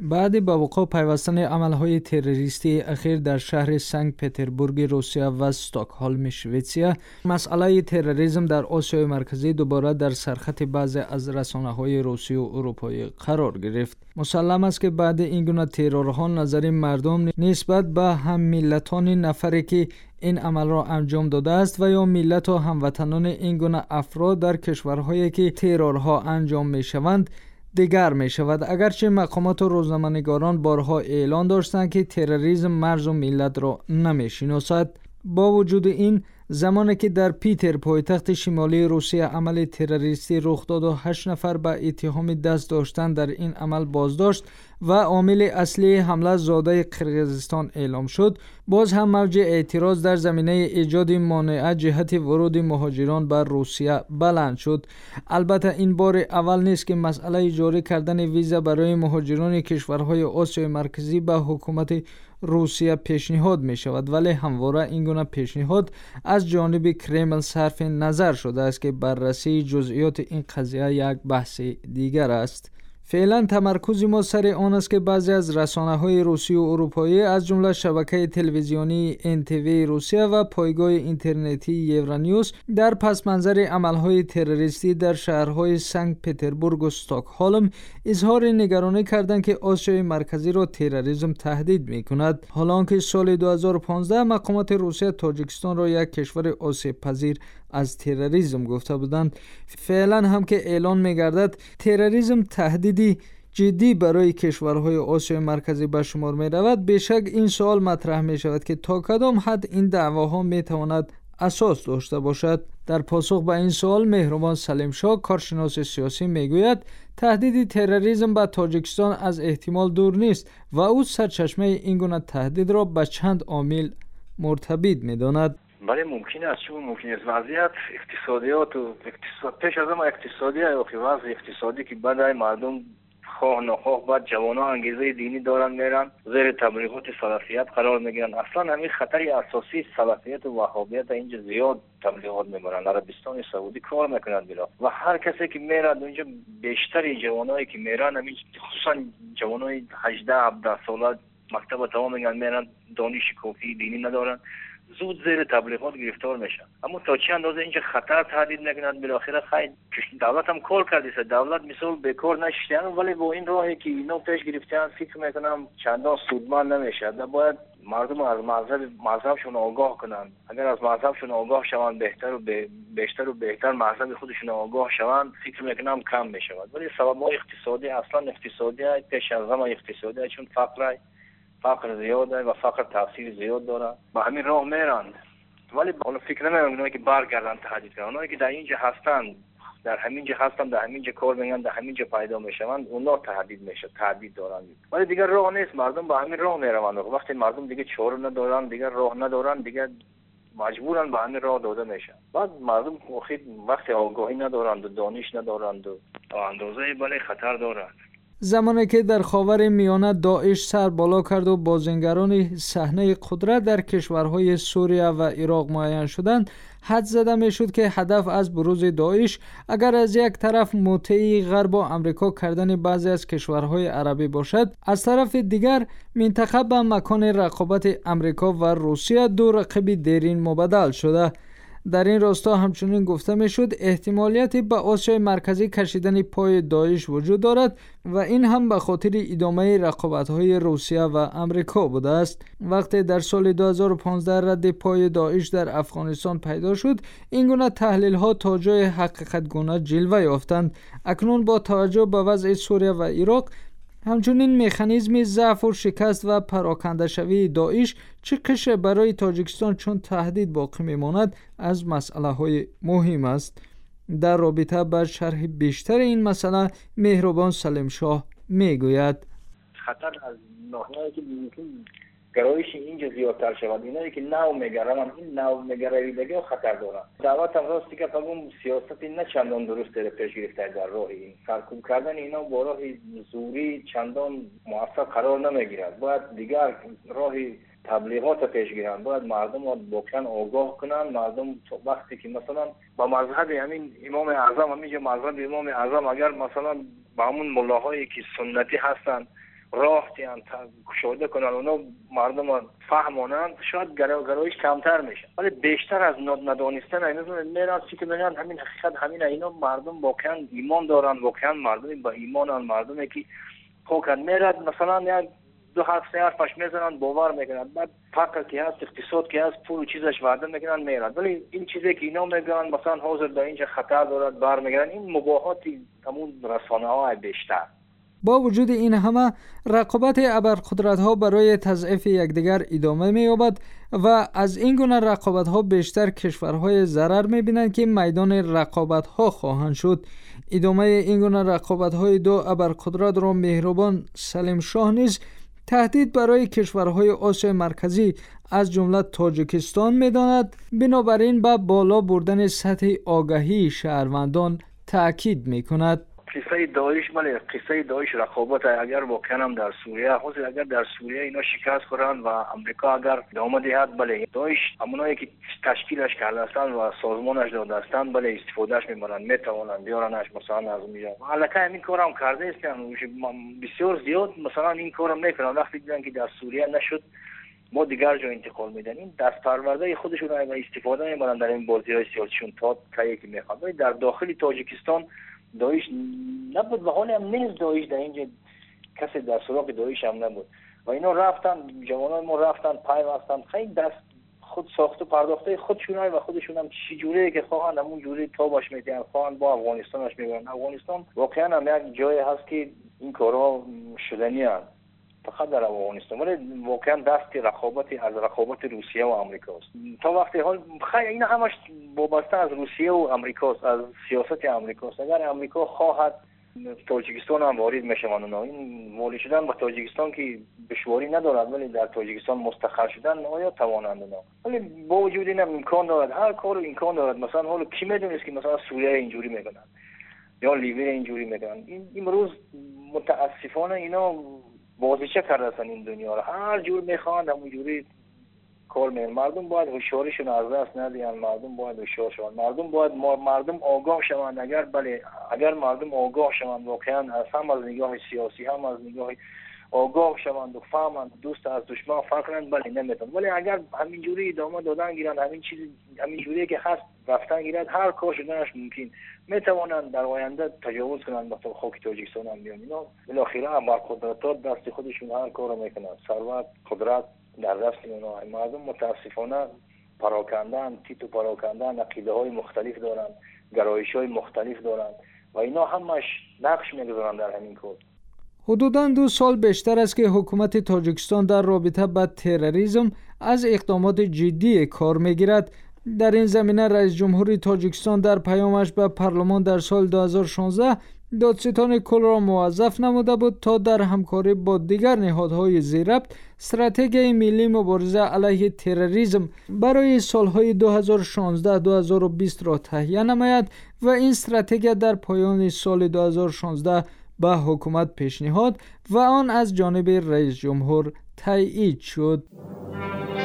بعد به وقوع پیوستن عملهای تروریستی اخیر در شهر سنت پترزبورگ روسیه و استکهلم شویتسیا، مسئله تروریسم در آسیای مرکزی دوباره در سرخط بعضی از رسانه‌های روسی و اروپایی قرار گرفت. مسلم است که بعد این گونه ترورها نظر مردم نسبت به هم ملتان نفری که این عمل را انجام داده است و یا ملت و هموطنان این گونه افراد در کشورهایی که ترورها انجام می شوند دیگر می شود. اگرچه مقامات و روزنامه‌نگاران بارها اعلان داشتند که تروریسم مرز و ملت را نمی شناسد، با وجود این زمانی که در پیتر پایتخت شمالی روسیه عمل تروریستی رخ داد و 8 نفر به اتهام دست داشتن در این عمل بازداشت و عامل اصلی حمله زاده قرقیزستان اعلام شد، باز هم موج اعتراض در زمینه ایجاد مانع جهت ورود مهاجران به روسیه بلند شد. البته این بار اول نیست که مسئله جاری کردن ویزا برای مهاجران کشورهای آسیای مرکزی به حکومت روسیه پیشنهاد می شود، ولی همواره این گونه پیشنهاد از جانب کرمل صرف نظر شده است که بررسی جزئیات این قضیه یک بحث دیگر است. فعلا تمرکز ما سر آن است که بعضی از رسانه‌های روسی و اروپایی از جمله شبکه تلویزیونی NTV روسیه و پایگاه اینترنتی یورونیوس در پس منظر عملهای تروریستی در شهرهای سنت پترزبورگ و استکهلم اظهار نگرانی کردند که آسیای مرکزی را تروریسم تهدید می‌کند، حالانکه سال 2015 مقامات روسیه تاجیکستان را یک کشور آسیب پذیر از تروریسم گفته بودند. فعلا هم که اعلان می‌گردد تروریسم تهدیدی جدی برای کشورهای آسیای مرکزی به شمار می‌رود، بیشک این سوال مطرح می‌شود که تا کدام حد این دعواها می‌تواند اساس داشته باشد. در پاسخ به این سوال مهربان سلیمشاه، کارشناس سیاسی، میگوید تهدید تروریسم به تاجیکستان از احتمال دور نیست و او سرچشمه این گونه تهدید را به چند عامل مرتبط می‌داند. بله ممکن است، چون ممکن است وضعیت اقتصادیات و پیش از همه اقتصادی وضع اقتصادی که بعد مردم خواه نخواه بعد جوانان انگیزه دینی دارن میرن زیر تبلیغات سلفیت قرار میگیرن. اصلا همین خطر اساسی سلفیت و وهابیت اینجا زیاد تبلیغات میبرن. عربستان سعودی کار میکنند بلا و هر کسی که میرد اونجا بیشتر جوانایی که میرن همین خصوصا جوانای 18 17 ساله مکتب تمام میرن دانش کافی دینی ندارن، زود زیر تبلیغات گرفتار میشن. اما تا چه اندازه اینجا خطر تهدید میکنند بالاخره خیر دولت هم کار کرده. دولت مثال بیکار نشستن، ولی با این راهی که اینا پیش گرفتن فکر میکنم چندان سودمند نمیشه. باید مردم از مذهبشون آگاه کنند. اگر از مذهبشون آگاه شوند بیشتر و بهتر مذهب خودشون آگاه شوند، فکر میکنم کم میشود. ولی سبب اقتصادی اصلا اقتصادی پیش از همه اقتصادی، چون فقر زیاده و فقر تاثیر زیاد داره. با همین راه میرن، ولی حالا فکر نمیکنم اونایی که برگردن تهدید کنن. اونایی که در اینجا هستن در همینجا کار میکنن، در همینجا پیدا میشن، اونا تهدید دارن. ولی دیگر راه نیست، مردم با همین راه میروند. وقتی مردم دیگه چاره ندارن، دیگر راه ندارن، دیگر مجبورن به همین راه داده میشن. بعد مردم وقتی آگاهی ندارند و دانش ندارند و اندازه بالای خطر دارند. زمانی که در خاور میانه داعش سر بالا کرد و بازنگران صحنه قدرت در کشورهای سوریه و عراق معین شدند، حد زده می شد که هدف از بروز داعش اگر از یک طرف مطیع غرب و امریکا کردن بعضی از کشورهای عربی باشد، از طرف دیگر منطقه به مکان رقابت امریکا و روسیه دو رقیب دیرین مبدل شده. در این راستا همچنین گفته می شد احتمالیت به آسیای مرکزی کشیدن پای داعش وجود دارد و این هم به خاطر ادامه رقابت‌های روسیه و امریکا بوده است. وقتی در سال 2015 رد پای داعش در افغانستان پیدا شد، این گونه تحلیل‌ها تا جای حقیقت گونه جلوه یافتند. اکنون با توجه به وضع سوریه و عراق، همچنین مکانیزم ضعف و شکست و پراکنده شوی داعش چه قشه برای تاجیکستان چون تهدید باقی میماند از مسئله های مهم است. در رابطه با شرح بیشتر این مسئله مهربان سلیمشاه میگوید خطر از ناحیه‌ای که گرایش اینجا زیادتر شود، اینایی که نو میگرن این نو میگراییدگی خطر دارن. دعوت هم راستی که فقط سیاستی نه چندان درست در پیش گرفته در راه این سرکوب کردن اینا با راه زوری چندان موفق قرار نمیگیرد. باید دیگر راه تبلیغات پیش گیرن، باید مردم رو واقعا آگاه کنن. مردم وقتی که مثلا با مذهب همین امام اعظم، همینجا مذهب امام اعظم اگر مثلا با همون ملاهایی که سنتی هستن راه تیان گشوده کنن اونا مردم فهمونن شاید گرایش کمتر میشه. ولی بیشتر از ندانستن اینا میرن چی که میگن همین حقیقت همین اینا مردم واقعا ایمان دارن، واقعا مردم با ایمانن، مردمی که خوکن میرد مثلا یک دو حرف سه حرفش میزنن باور میکنن، بعد فقر که هست اقتصاد که هست پول چیزش وعده میکنن میرد. ولی این چیزی که اینا میگن مثلا حاضر در اینجا خطر دارد برمیگردن، این مباحاتی همون رسانه های بیشتر. با وجود این همه رقابت ابرقدرت‌ها برای تضعیف یکدیگر ادامه می‌یابد و از این گونه رقابت‌ها بیشتر کشورهای ضرر می‌بینند که میدان رقابت‌ها خواهند شد. ادامه این گونه رقابت‌های دو ابرقدرت را مهربان سلیم شاه نیز تهدید برای کشورهای آسیای مرکزی از جمله تاجیکستان می‌داند. بنابراین به بالا بردن سطح آگاهی شهروندان تأکید می‌کند. قصه داعش قصه داعش رقابت اگر واقعا هم در سوریه حاضر اگر در سوریه اینا شکست خورن و امریکا اگر ادامه دهد داعش همونایی که تشکیلش کرده هستند و سازمانش داده هستند استفادهش میبرن، میتوانند بیارنش مثلا از اونجا. البته همین کارم کرده است که بسیار زیاد مثلا این کارم میکنن. وقتی دیدن که در سوریه نشد ما دیگر جا انتقال میدن، این دست پرورده خودشون را استفاده میبرن در این بازی‌های سیاسیشون تا تایی که میخواد. ولی در داخل تاجیکستان داعش نبود و حالی هم نیست داعش در اینجا کسی در سراغ داعش هم نبود و اینا رفتن، جوانان ما رفتن پیوستن خیلی دست خود ساخته پرداخته خودشون و خودشون هم چی جوری که خواهند همون جوری تابش میدن، خواهند با افغانستانش میبرن. افغانستان واقعا هم یک جایی هست که این کارها شدنی هست فقط در افغانستان، ولی واقعا دست رقابت روسیه و امریکا است. تا وقتی حال خیلی اینا همش وابسته از روسیه و امریکا است، از سیاست امریکا است. اگر امریکا خواهد تاجیکستان هم وارد میشوند، اونا این وارد شدن به تاجیکستان که دشواری ندارد ولی در تاجیکستان مستقر شدن آیا توانند اونا. ولی با وجود این امکان دارد، هر کار امکان دارد. مثلا حالا کی میدونه که مثلا سوریه اینجوری میکنن یا لیبی اینجوری میکنن. این امروز متاسفانه اینا بازیچه کرده این دنیا را هر جور میخوان همون جوری کار میکنن. مردم باید هوشیاریشون از دست ندهن، مردم باید هوشیار شوند، مردم آگاه شوند. اگر مردم آگاه شوند واقعا هم از نگاه سیاسی هم از نگاه آگاه شوند و فهمند دوست از دشمن فرق کنند نمیتون. ولی اگر همین جوری ادامه دادن گیرن همین جوری که هست رفتن گیرد هر کار شدنش ممکن میتوانند در آینده تجاوز کنند به خاک تاجیکستان هم بیان. اینا بالاخره ابرقدرت‌ها دست خودشون هر کارو میکنن، ثروت قدرت در دست اونا. مردم متاسفانه پراکندن، تیتو پراکندن، عقیده‌های مختلف دارن، گرایش‌های مختلف دارن و اینا همش نقش میگذارن در همین کار. حدوداً 2 سال بیشتر است که حکومت تاجیکستان در رابطه با تروریسم از اقدامات جدی کار میگیرد. در این زمینه رئیس جمهوری تاجیکستان در پیامش به پارلمان در سال 2016 دادستان کل را موظف نموده بود تا در همکاری با دیگر نهادهای زیربط استراتژی ملی مبارزه علیه تروریسم برای سالهای 2016-2020 را تهیه نماید و این استراتژی در پایان سال 2016 به حکومت پیشنهاد و آن از جانب رئیس جمهور تایید شد.